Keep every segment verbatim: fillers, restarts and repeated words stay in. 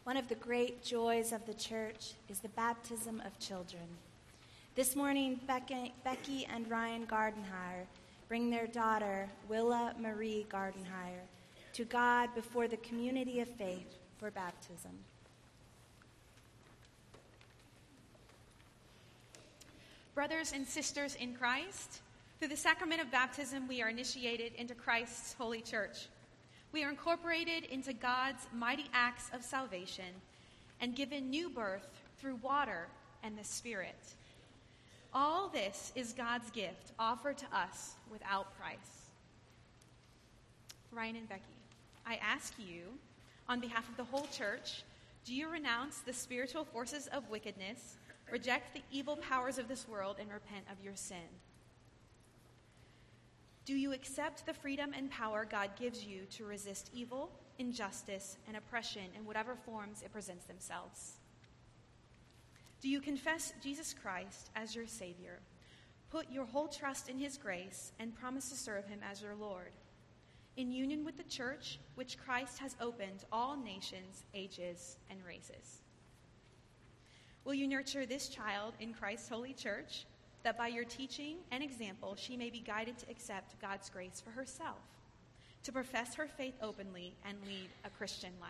One of the great joys of the church is the baptism of children. This morning, Becky, Becky and Ryan Gardenhire bring their daughter, Willa Marie Gardenhire, to God before the community of faith for baptism. Brothers and sisters in Christ, through the sacrament of baptism, we are initiated into Christ's holy church. We are incorporated into God's mighty acts of salvation and given new birth through water and the Spirit. All this is God's gift offered to us without price. Ryan and Becky, I ask you, on behalf of the whole church, do you renounce the spiritual forces of wickedness, reject the evil powers of this world, and repent of your sin? Do you accept the freedom and power God gives you to resist evil, injustice, and oppression in whatever forms it presents themselves? Do you confess Jesus Christ as your Savior, put your whole trust in his grace, and promise to serve him as your Lord, in union with the church which Christ has opened to all nations, ages, and races? Will you nurture this child in Christ's holy church, that by your teaching and example she may be guided to accept God's grace for herself, to profess her faith openly and lead a Christian life?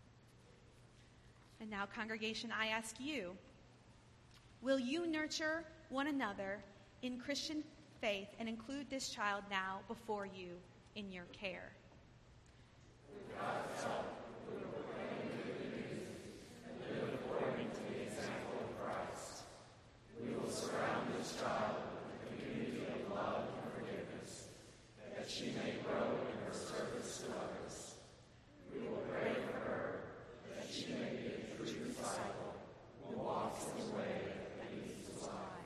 And now, congregation, I ask you, will you nurture one another in Christian faith and include this child now before you in your care? With God's help, we will proclaim good news and live according to the example of Christ. We will surround this child with a community of love and forgiveness, that she may grow in her service to others. We will pray for her, that she may be a true disciple who walks the way that leads to life.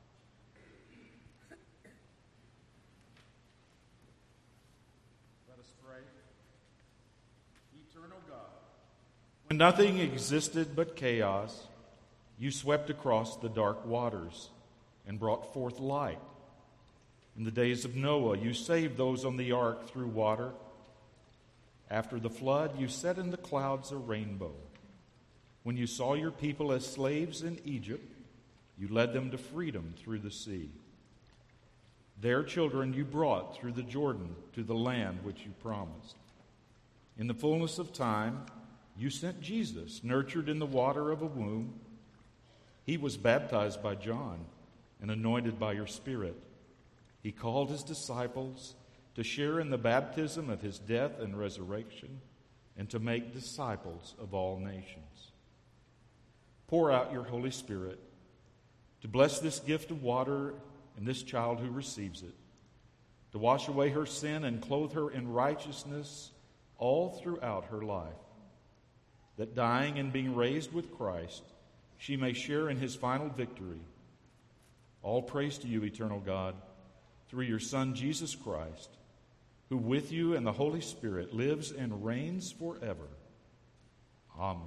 Let us pray. Eternal God, when nothing existed but chaos, you swept across the dark waters and brought forth light. In the days of Noah, you saved those on the ark through water. After the flood, you set in the clouds a rainbow. When you saw your people as slaves in Egypt, you led them to freedom through the sea. Their children you brought through the Jordan to the land which you promised. In the fullness of time, you sent Jesus, nurtured in the water of a womb. He was baptized by John and anointed by your Spirit. He called his disciples to share in the baptism of his death and resurrection and to make disciples of all nations. Pour out your Holy Spirit to bless this gift of water and this child who receives it, to wash away her sin and clothe her in righteousness all throughout her life, that dying and being raised with Christ, she may share in his final victory. All praise to you, eternal God, through your Son, Jesus Christ, who with you and the Holy Spirit lives and reigns forever. Amen.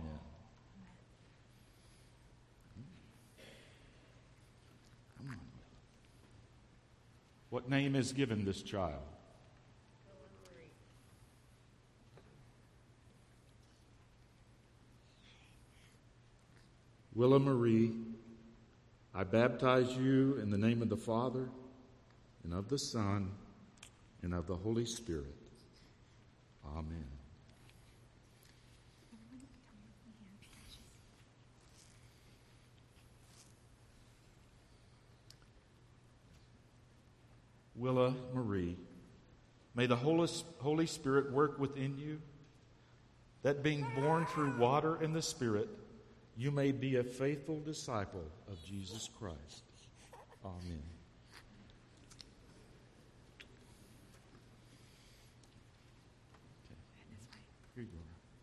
What name is given this child? Willa Marie, I baptize you in the name of the Father, and of the Son, and of the Holy Spirit. Amen. Willa Marie, may the Holy Spirit work within you, that being born through water and the Spirit, you may be a faithful disciple of Jesus Christ. Amen. Here you go.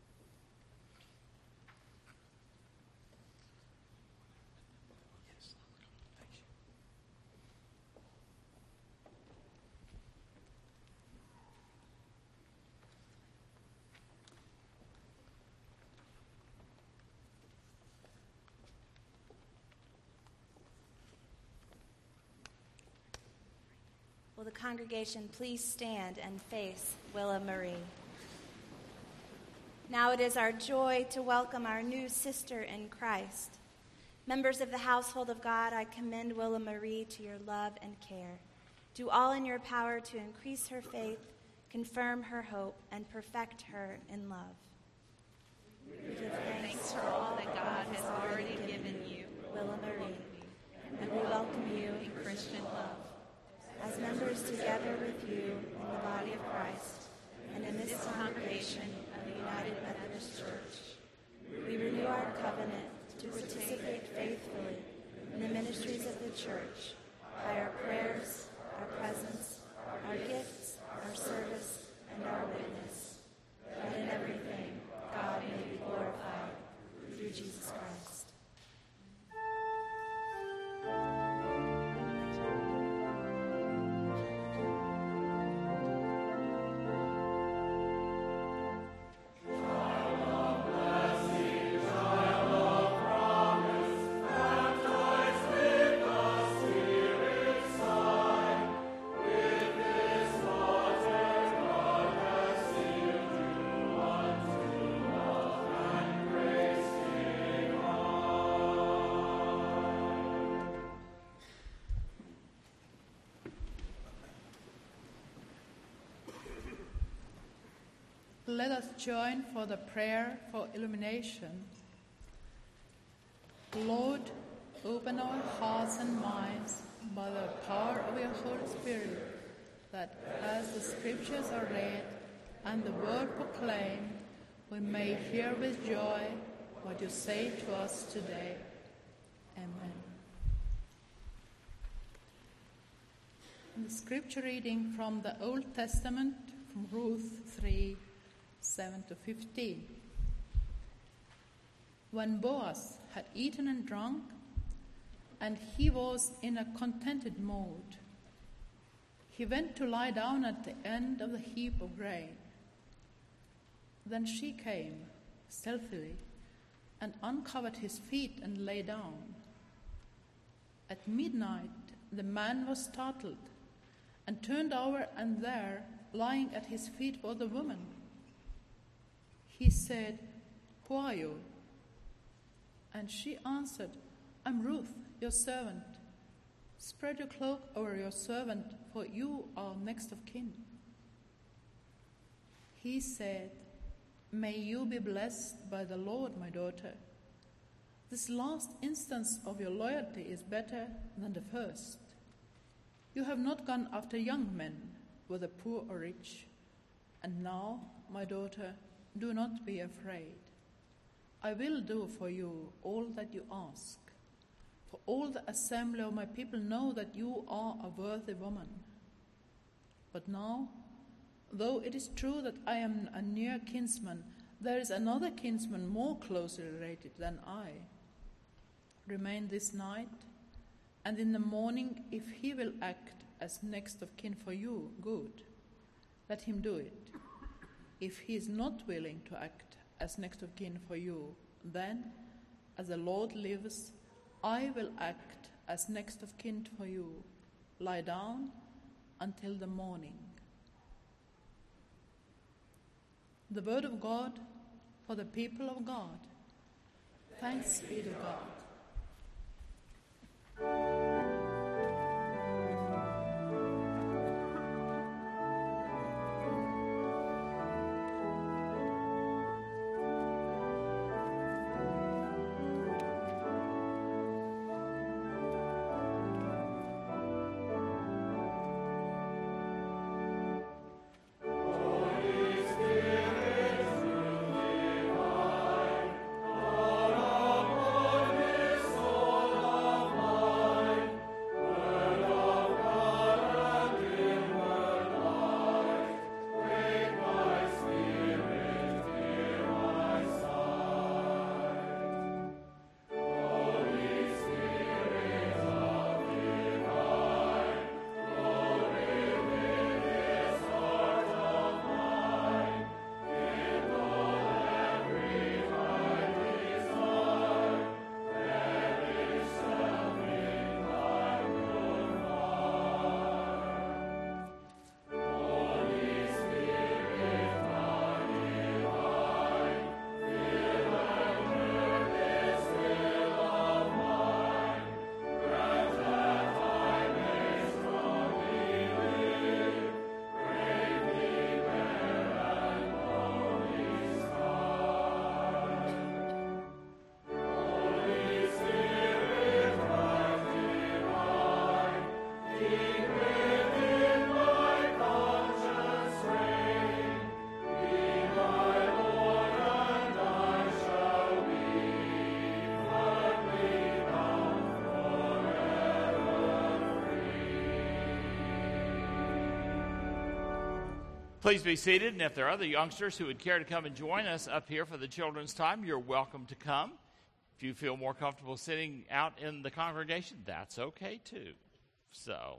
Will the congregation please stand and face Willa Marie? Now it is our joy to welcome our new sister in Christ. Members of the household of God, I commend Willa Marie to your love and care. Do all in your power to increase her faith, confirm her hope, and perfect her in love. We give thanks for all that God has already given you, Willa Marie, and we welcome you in Christian love. as members together with you in the body of Christ and in this congregation of the United Methodist Church. We renew our covenant to participate faithfully in the ministries of the church by our prayers, our presence, our gifts, our service, and our witness. That in everything God may be glorified through Jesus Christ. Let us join for the prayer for illumination. Lord, open our hearts and minds by the power of your Holy Spirit, that as the scriptures are read and the word proclaimed, we may hear with joy what you say to us today. Amen. The scripture reading from the Old Testament, from Ruth three, seven to fifteen. When Boaz had eaten and drunk, and he was in a contented mood, he went to lie down at the end of the heap of grain. Then she came stealthily and uncovered his feet and lay down. At midnight the man was startled and turned over, and there, lying at his feet, was the woman. He said, "Who are you?" And she answered, "I'm Ruth, your servant. Spread your cloak over your servant, for you are next of kin." He said, "May you be blessed by the Lord, my daughter. This last instance of your loyalty is better than the first. You have not gone after young men, whether poor or rich. And now, my daughter, do not be afraid. I will do for you all that you ask. For all the assembly of my people know that you are a worthy woman. But now, though it is true that I am a near kinsman, there is another kinsman more closely related than I. Remain this night, and in the morning, if he will act as next of kin for you, good. Let him do it. If he is not willing to act as next of kin for you, then, as the Lord lives, I will act as next of kin for you. Lie down until the morning." The word of God for the people of God. Thanks be to God. Holy Spirit, divine, Lord of Please be seated, and if there are other youngsters who would care to come and join us up here for the children's time, you're welcome to come. If you feel more comfortable sitting out in the congregation, that's okay too. So,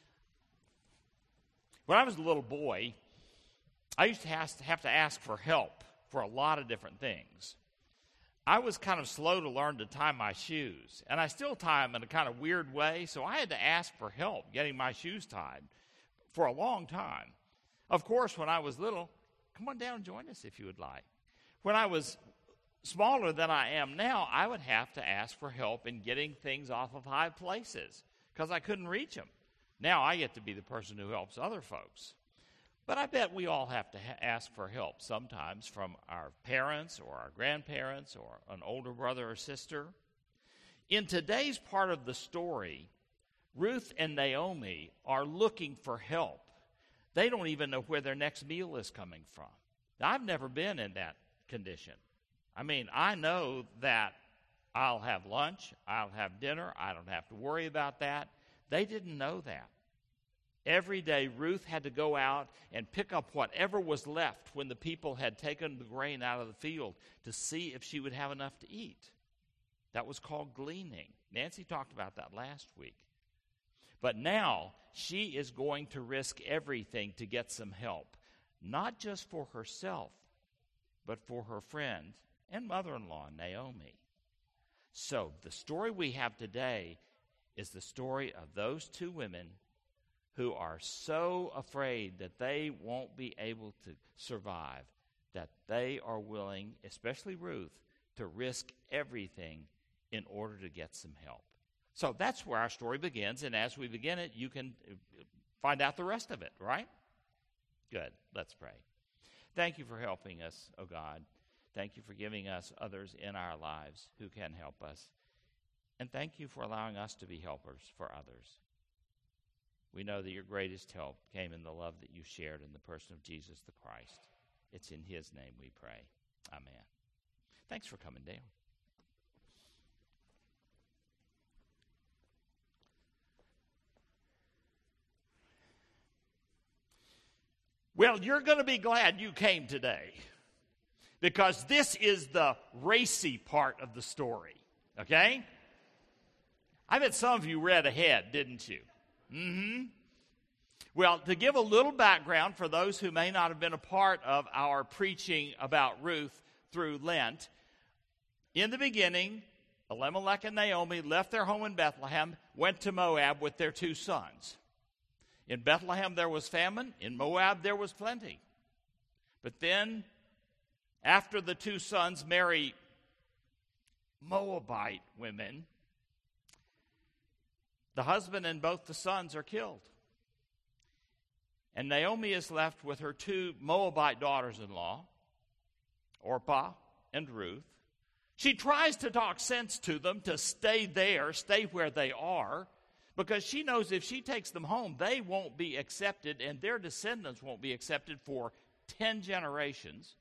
when I was a little boy, I used to have to ask for help for a lot of different things. I was kind of slow to learn to tie my shoes, and I still tie them in a kind of weird way, so I had to ask for help getting my shoes tied for a long time. Of course, when I was little, come on down and join us if you would like. When I was smaller than I am now, I would have to ask for help in getting things off of high places because I couldn't reach them. Now I get to be the person who helps other folks. But I bet we all have to ha- ask for help sometimes from our parents or our grandparents or an older brother or sister. In today's part of the story, Ruth and Naomi are looking for help. They don't even know where their next meal is coming from. I've never been in that condition. I mean, I know that I'll have lunch, I'll have dinner, I don't have to worry about that. They didn't know that. Every day, Ruth had to go out and pick up whatever was left when the people had taken the grain out of the field to see if she would have enough to eat. That was called gleaning. Nancy talked about that last week. But now, she is going to risk everything to get some help, not just for herself, but for her friend and mother-in-law, Naomi. So, the story we have today is the story of those two women who are so afraid that they won't be able to survive, that they are willing, especially Ruth, to risk everything in order to get some help. So that's where our story begins, and as we begin it, you can find out the rest of it, right? Good. Let's pray. Thank you for helping us, oh God. Thank you for giving us others in our lives who can help us. And thank you for allowing us to be helpers for others. We know that your greatest help came in the love that you shared in the person of Jesus the Christ. It's in his name we pray. Amen. Thanks for coming down. Well, you're going to be glad you came today because this is the racy part of the story, okay? I bet some of you read ahead, didn't you? Mm-hmm. Well, to give a little background for those who may not have been a part of our preaching about Ruth through Lent, in the beginning, Elimelech and Naomi left their home in Bethlehem, went to Moab with their two sons. In Bethlehem there was famine, in Moab there was plenty. But then, after the two sons marry Moabite women, the husband and both the sons are killed. And Naomi is left with her two Moabite daughters-in-law, Orpah and Ruth. She tries to talk sense to them to stay there, stay where they are, because she knows if she takes them home, they won't be accepted and their descendants won't be accepted for ten generations.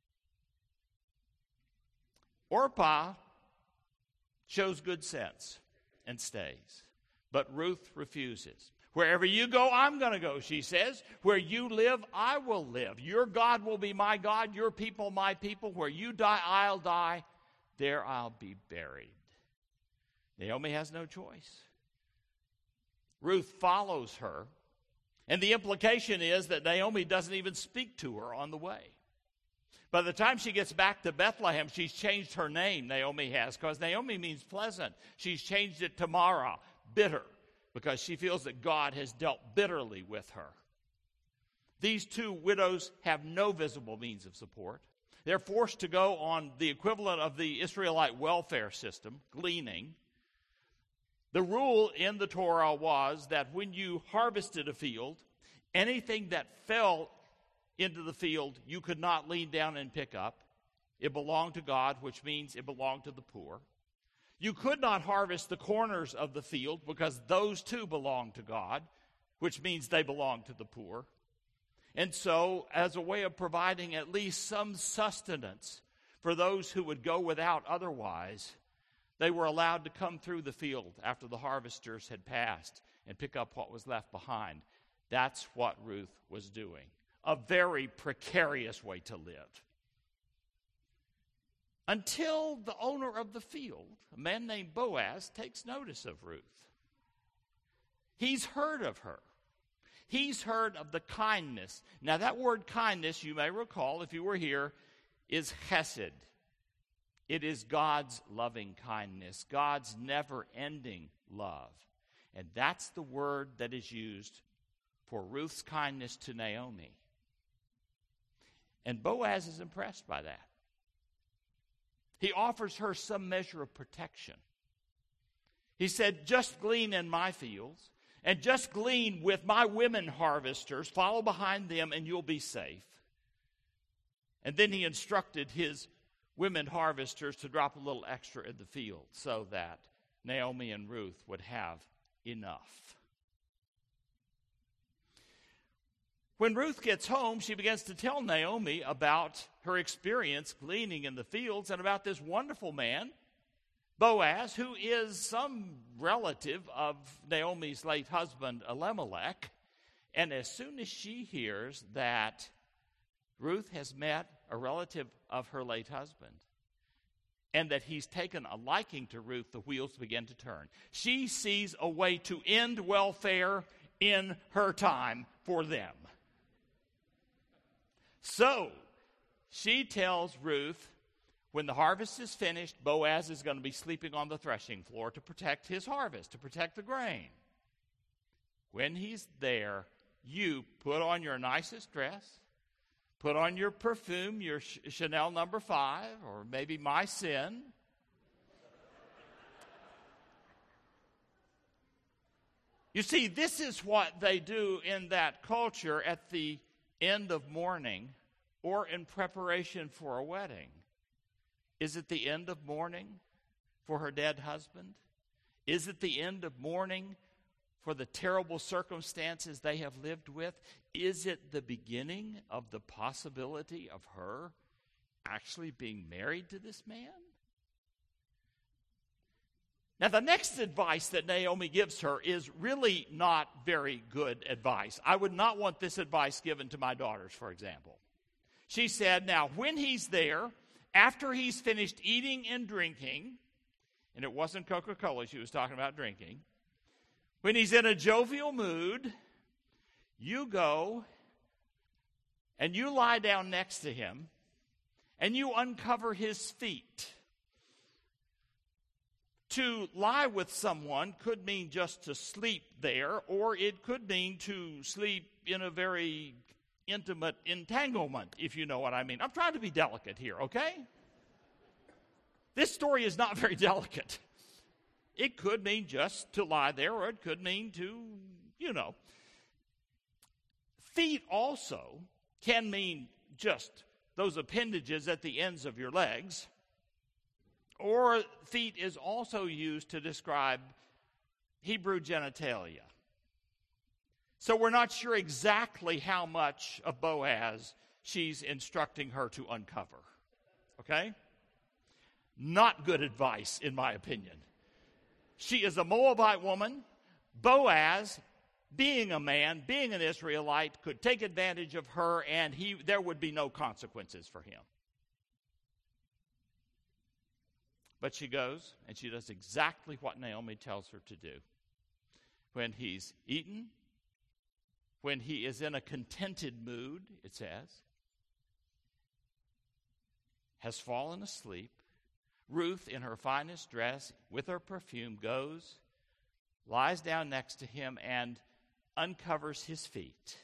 Orpah shows good sense and stays. But Ruth refuses. Wherever you go, I'm going to go, she says. Where you live, I will live. Your God will be my God, your people my people. Where you die, I'll die. There I'll be buried. Naomi has no choice. Ruth follows her, and the implication is that Naomi doesn't even speak to her on the way. By the time she gets back to Bethlehem, she's changed her name, Naomi has, because Naomi means pleasant. She's changed it to Mara, bitter, because she feels that God has dealt bitterly with her. These two widows have no visible means of support. They're forced to go on the equivalent of the Israelite welfare system, gleaning. The rule in the Torah was that when you harvested a field, anything that fell into the field you could not lean down and pick up. It belonged to God, which means it belonged to the poor. You could not harvest the corners of the field because those too belonged to God, which means they belong to the poor. And so, as a way of providing at least some sustenance for those who would go without otherwise, they were allowed to come through the field after the harvesters had passed and pick up what was left behind. That's what Ruth was doing. a very precarious way to live. Until the owner of the field, a man named Boaz, takes notice of Ruth. He's heard of her. He's heard of the kindness. Now that word kindness, you may recall if you were here, is chesed. It is God's loving kindness, God's never-ending love. And that's the word that is used for Ruth's kindness to Naomi. And Boaz is impressed by that. He offers her some measure of protection. He said, just glean in my fields, and just glean with my women harvesters. Follow behind them, and you'll be safe. And then he instructed his women harvesters to drop a little extra in the field so that Naomi and Ruth would have enough. When Ruth gets home, she begins to tell Naomi about her experience gleaning in the fields and about this wonderful man, Boaz, who is some relative of Naomi's late husband, Elimelech. And as soon as she hears that Ruth has met a relative of her late husband and that he's taken a liking to Ruth, the wheels begin to turn. She sees a way to end welfare in her time for them. So she tells Ruth, when the harvest is finished, Boaz is going to be sleeping on the threshing floor to protect his harvest, to protect the grain. When he's there, you put on your nicest dress, put on your perfume, your Chanel number five, or maybe My Sin. You see, this is what they do in that culture at the end of mourning or in preparation for a wedding. Is it the end of mourning for her dead husband? Is it the end of mourning for the terrible circumstances they have lived with? Is it the beginning of the possibility of her actually being married to this man? Now, the next advice that Naomi gives her is really not very good advice. I would not want this advice given to my daughters, for example. She said, now, when he's there, after he's finished eating and drinking, and it wasn't Coca-Cola she was talking about drinking, when he's in a jovial mood, you go and you lie down next to him and you uncover his feet. To lie with someone could mean just to sleep there, or it could mean to sleep in a very intimate entanglement, if you know what I mean. I'm trying to be delicate here, okay? This story is not very delicate. It could mean just to lie there, or it could mean to, you know. Feet also can mean just those appendages at the ends of your legs. Or feet is also used to describe Hebrew genitalia. So we're not sure exactly how much of Boaz she's instructing her to uncover. Okay? Not good advice, in my opinion. She is a Moabite woman. Boaz, being a man, being an Israelite, could take advantage of her, and he there would be no consequences for him. But she goes, and she does exactly what Naomi tells her to do. When he's eaten, when he is in a contented mood, it says, has fallen asleep, Ruth, in her finest dress, with her perfume, goes, lies down next to him, and uncovers his feet.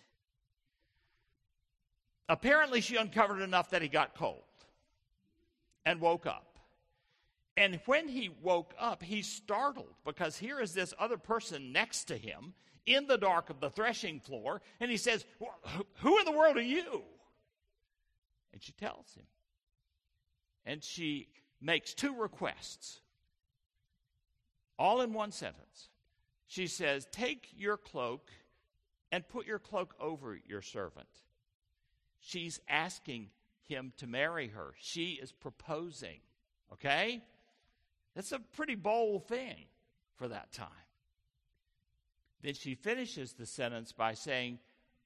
Apparently, she uncovered enough that he got cold and woke up. And when he woke up, he's startled because here is this other person next to him in the dark of the threshing floor, and he says, who in the world are you? And she tells him. And she makes two requests, all in one sentence. She says, take your cloak and put your cloak over your servant. She's asking him to marry her. She is proposing, okay? That's a pretty bold thing for that time. Then she finishes the sentence by saying,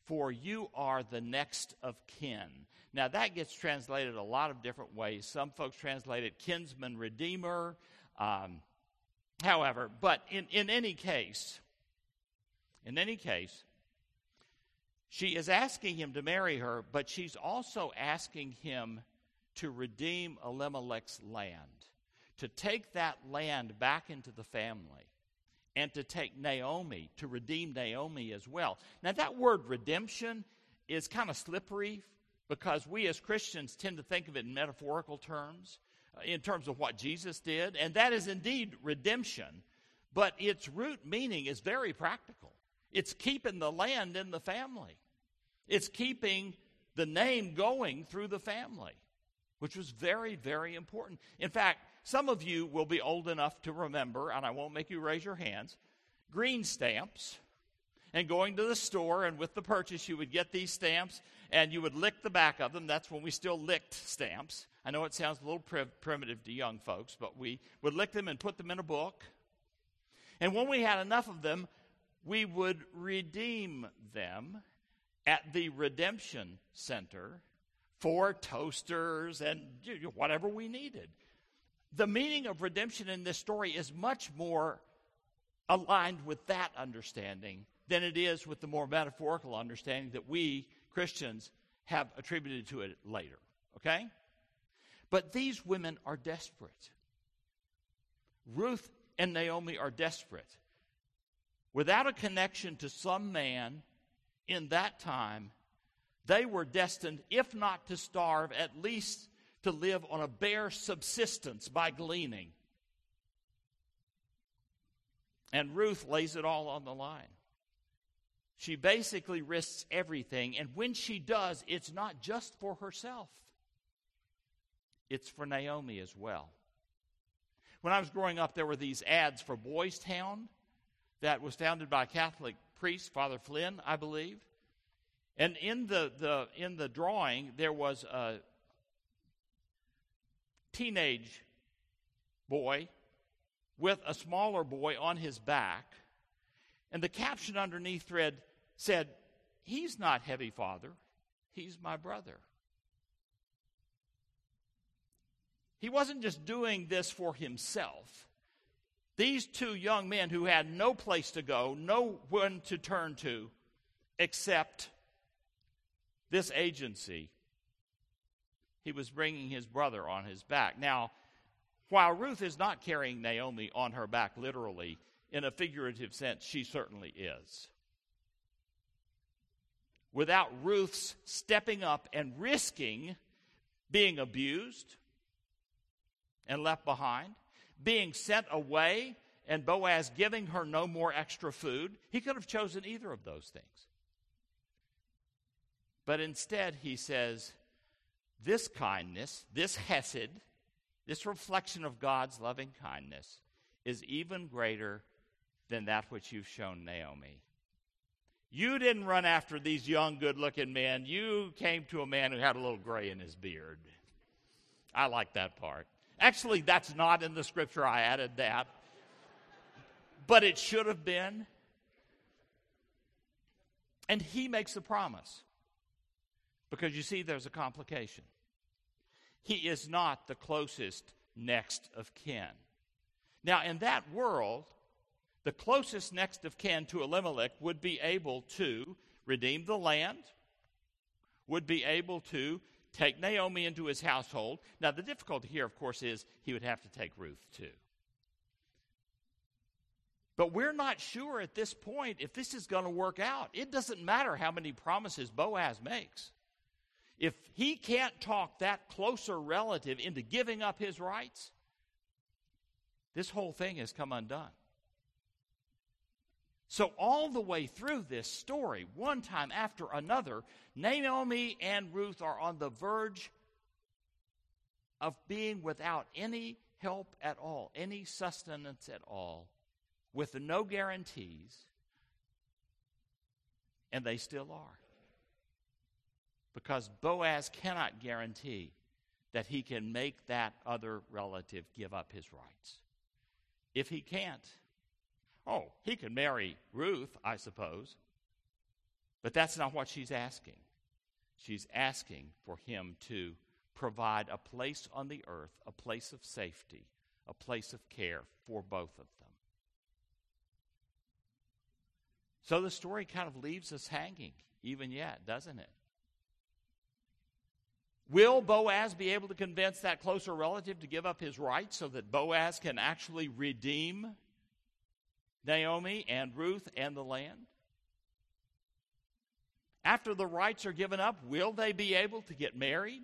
for you are the next of kin. Now, that gets translated a lot of different ways. Some folks translate it kinsman redeemer. Um, however, but in, in any case, in any case, she is asking him to marry her, but she's also asking him to redeem Elimelech's land, to take that land back into the family, and to take Naomi, to redeem Naomi as well. Now, that word redemption is kind of slippery because we as Christians tend to think of it in metaphorical terms, uh, in terms of what Jesus did, and that is indeed redemption, but its root meaning is very practical. It's keeping the land in the family. It's keeping the name going through the family, which was very, very important. In fact, some of you will be old enough to remember, and I won't make you raise your hands, green stamps, and going to the store, and with the purchase you would get these stamps, and you would lick the back of them. That's when we still licked stamps. I know it sounds a little pri- primitive to young folks, but we would lick them and put them in a book. And when we had enough of them, we would redeem them at the Redemption Center for toasters and whatever we needed. The meaning of redemption in this story is much more aligned with that understanding than it is with the more metaphorical understanding that we Christians have attributed to it later. Okay? But these women are desperate. Ruth and Naomi are desperate. Without a connection to some man in that time, they were destined, if not to starve, at least to live on a bare subsistence by gleaning. And Ruth lays it all on the line. She basically risks everything, and when she does, it's not just for herself. It's for Naomi as well. When I was growing up, there were these ads for Boys Town that was founded by a Catholic priest, Father Flynn, I believe. And in the, the in the drawing, there was a teenage boy with a smaller boy on his back. And the caption underneath read, said, "He's not heavy, Father. He's my brother." He wasn't just doing this for himself. These two young men who had no place to go, no one to turn to, except this agency, he was bringing his brother on his back. Now, while Ruth is not carrying Naomi on her back literally, in a figurative sense, she certainly is. Without Ruth's stepping up and risking being abused and left behind, being sent away, and Boaz giving her no more extra food, he could have chosen either of those things. But instead, he says, this kindness, this hesed, this reflection of God's loving kindness is even greater than that which you've shown Naomi. You didn't run after these young, good-looking men. You came to a man who had a little gray in his beard. I like that part. Actually, that's not in the scripture. I added that. But it should have been. And he makes a promise. Because you see, there's a complication. He is not the closest next of kin. Now, in that world, the closest next of kin to Elimelech would be able to redeem the land, would be able to take Naomi into his household. Now, the difficulty here, of course, is he would have to take Ruth, too. But we're not sure at this point if this is going to work out. It doesn't matter how many promises Boaz makes. If he can't talk that closer relative into giving up his rights, this whole thing has come undone. So all the way through this story, one time after another, Naomi and Ruth are on the verge of being without any help at all, any sustenance at all, with no guarantees, and they still are. Because Boaz cannot guarantee that he can make that other relative give up his rights. If he can't, oh, he can marry Ruth, I suppose. But that's not what she's asking. She's asking for him to provide a place on the earth, a place of safety, a place of care for both of them. So the story kind of leaves us hanging even yet, doesn't it? Will Boaz be able to convince that closer relative to give up his rights so that Boaz can actually redeem Naomi and Ruth and the land? After the rights are given up, will they be able to get married?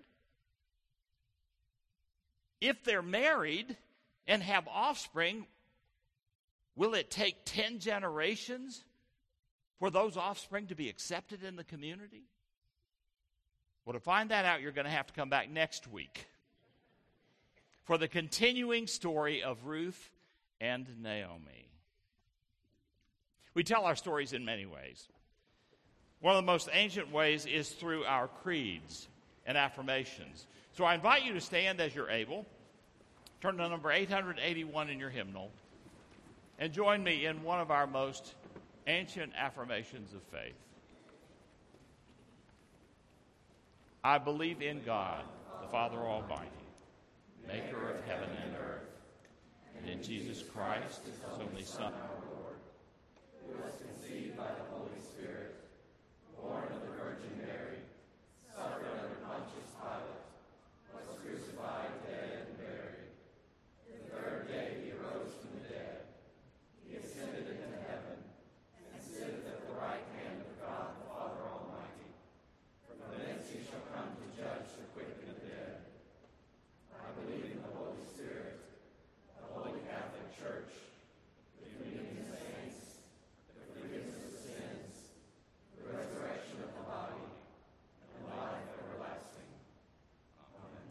If they're married and have offspring, will it take ten generations for those offspring to be accepted in the community? Well, to find that out, you're going to have to come back next week for the continuing story of Ruth and Naomi. We tell our stories in many ways. One of the most ancient ways is through our creeds and affirmations. So I invite you to stand as you're able, turn to number eight hundred eighty-one in your hymnal, and join me in one of our most ancient affirmations of faith. I believe in God, the Father Almighty, maker of heaven and earth, and in Jesus Christ, his only Son, our Lord, who was conceived by the Holy Spirit, born of the Virgin Mary, suffered under Pontius Pilate, was crucified, dead, and buried. The third day he arose from the dead. He ascended into heaven and sitteth at the right hand of God the Father Almighty. From thence he shall come to judge the quick and the dead. I believe in the Holy Spirit, the Holy Catholic Church, the communion of saints, the forgiveness of sins, the resurrection of the body, and life everlasting. Amen.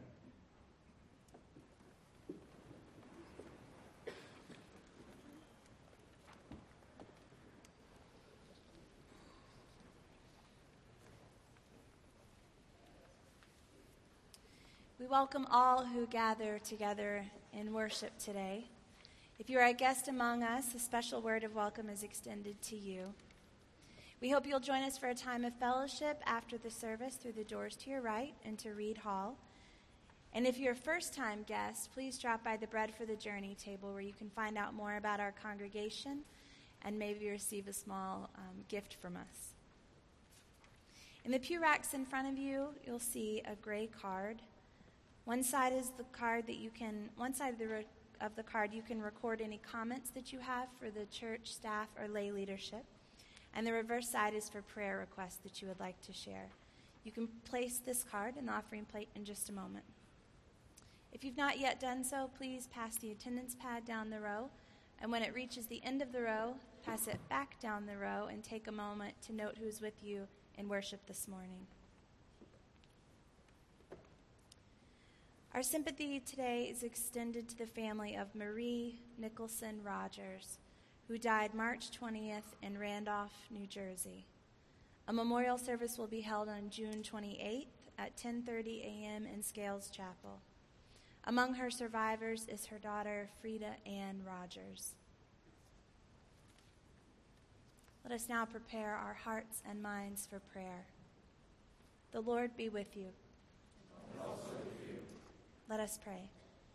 We welcome all who gather together in worship today. If you are a guest among us, a special word of welcome is extended to you. We hope you'll join us for a time of fellowship after the service through the doors to your right into Reed Hall. And if you're a first-time guest, please drop by the Bread for the Journey table where you can find out more about our congregation and maybe receive a small um, gift from us. In the pew racks in front of you, you'll see a gray card. One side is the card that you can, one side of the, re- of the card you can record any comments that you have for the church, staff, or lay leadership. And the reverse side is for prayer requests that you would like to share. You can place this card in the offering plate in just a moment. If you've not yet done so, please pass the attendance pad down the row. And when it reaches the end of the row, pass it back down the row and take a moment to note who's with you in worship this morning. Our sympathy today is extended to the family of Marie Nicholson Rogers, who died March twentieth in Randolph, New Jersey. A memorial service will be held on June twenty-eighth at ten thirty a.m. in Scales Chapel. Among her survivors is her daughter, Frida Ann Rogers. Let us now prepare our hearts and minds for prayer. The Lord be with you. And also with you. Let us pray.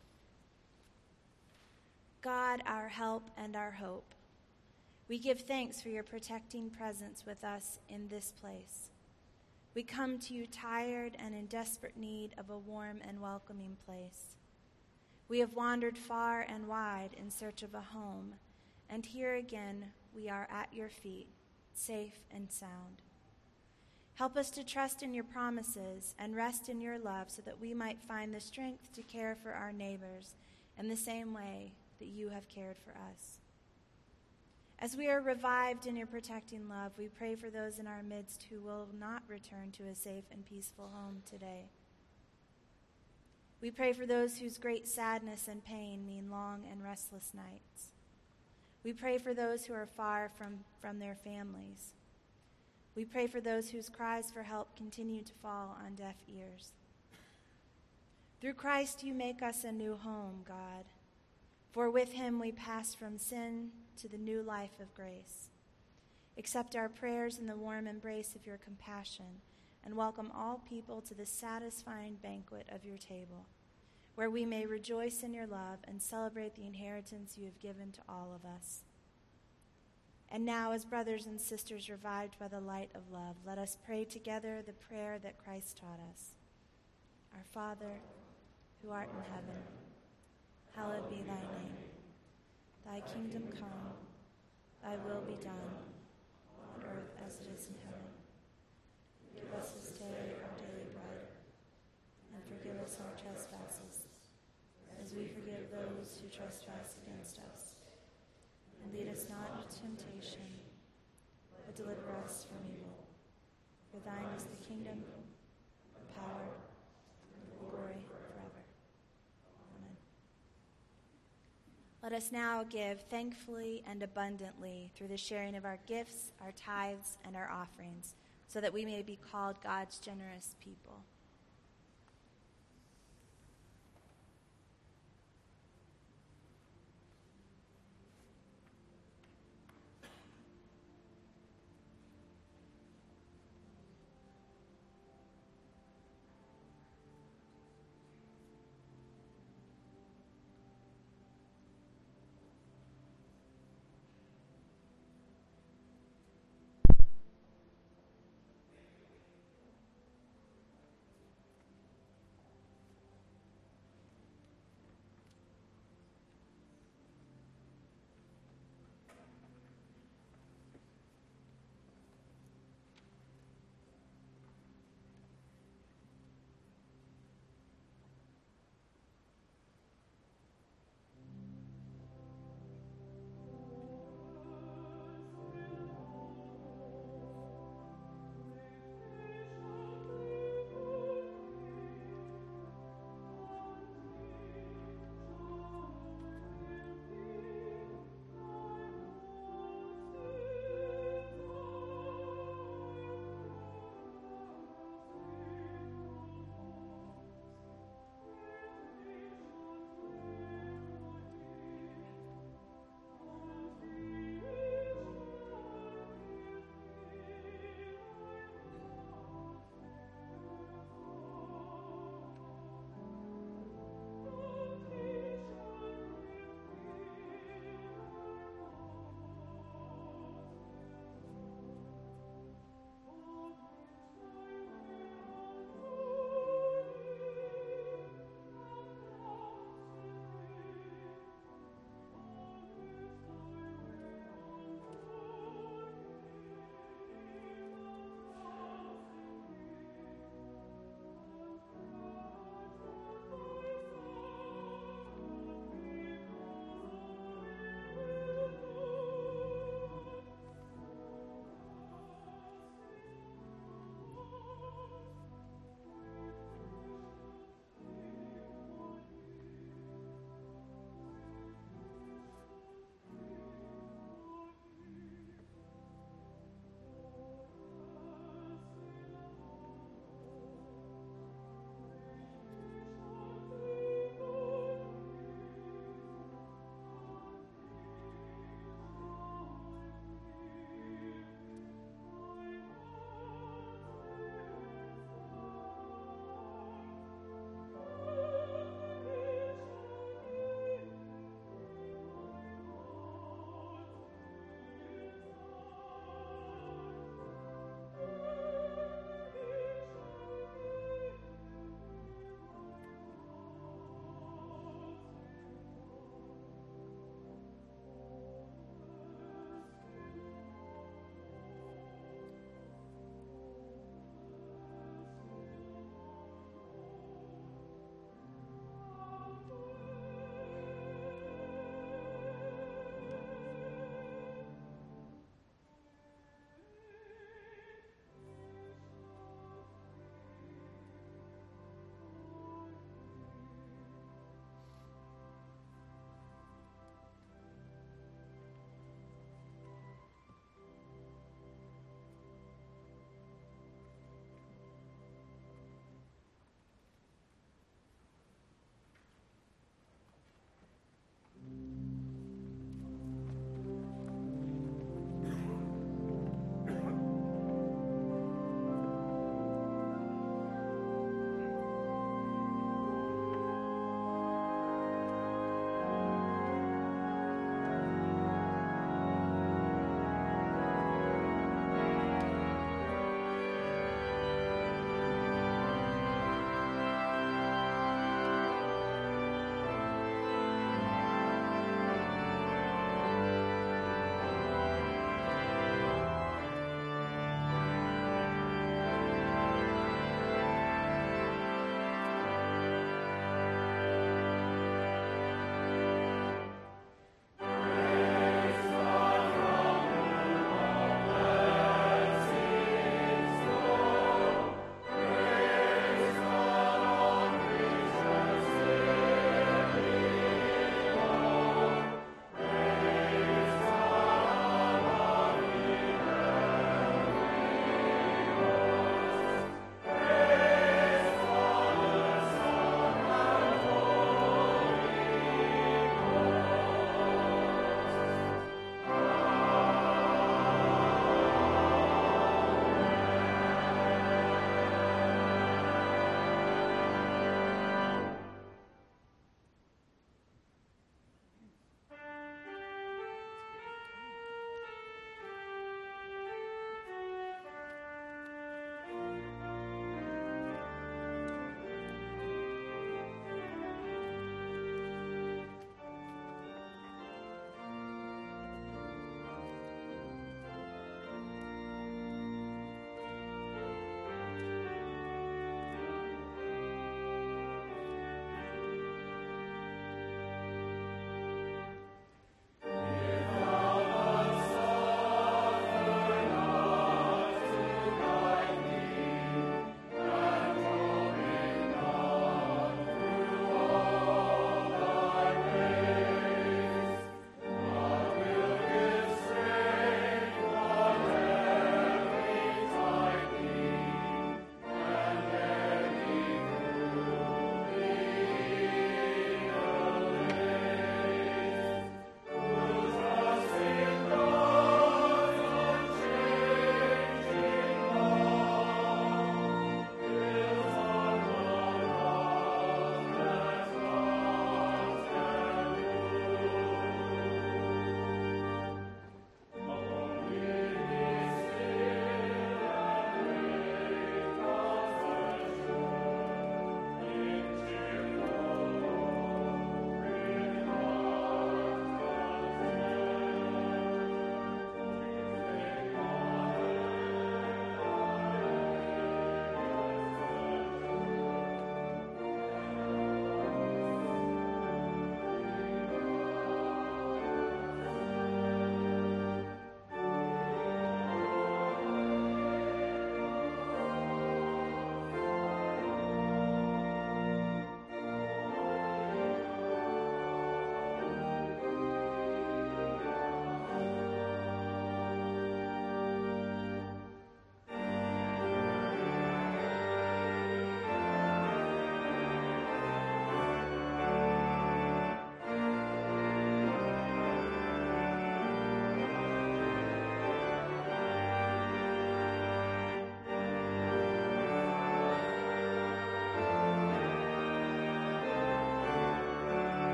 God, our help and our hope, we give thanks for your protecting presence with us in this place. We come to you tired and in desperate need of a warm and welcoming place. We have wandered far and wide in search of a home, and here again we are at your feet, safe and sound. Help us to trust in your promises and rest in your love so that we might find the strength to care for our neighbors in the same way that you have cared for us. As we are revived in your protecting love, we pray for those in our midst who will not return to a safe and peaceful home today. We pray for those whose great sadness and pain mean long and restless nights. We pray for those who are far from, from their families. We pray for those whose cries for help continue to fall on deaf ears. Through Christ you make us a new home, God, for with him we pass from sin to the new life of grace. Accept our prayers in the warm embrace of your compassion, and welcome all people to the satisfying banquet of your table, where we may rejoice in your love and celebrate the inheritance you have given to all of us. And now, as brothers and sisters revived by the light of love, let us pray together the prayer that Christ taught us. Our Father, who art in heaven, hallowed be thy name. Thy kingdom come, thy will be done, on earth as it is in heaven. Give us this day our daily bread, and forgive us our trespasses, as we forgive those who trespass against us. And lead us not into temptation, but deliver us from evil. For thine is the kingdom, the power, and the glory forever. Amen. Let us now give thankfully and abundantly through the sharing of our gifts, our tithes, and our offerings, so that we may be called God's generous people.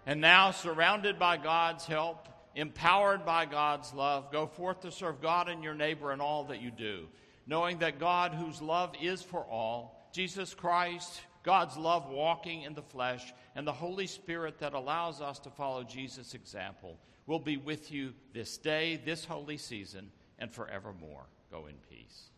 And now, surrounded by God's help, empowered by God's love, go forth to serve God and your neighbor in all that you do, knowing that God, whose love is for all, Jesus Christ, God's love walking in the flesh, and the Holy Spirit that allows us to follow Jesus' example, will be with you this day, this holy season, and forevermore. Go in peace.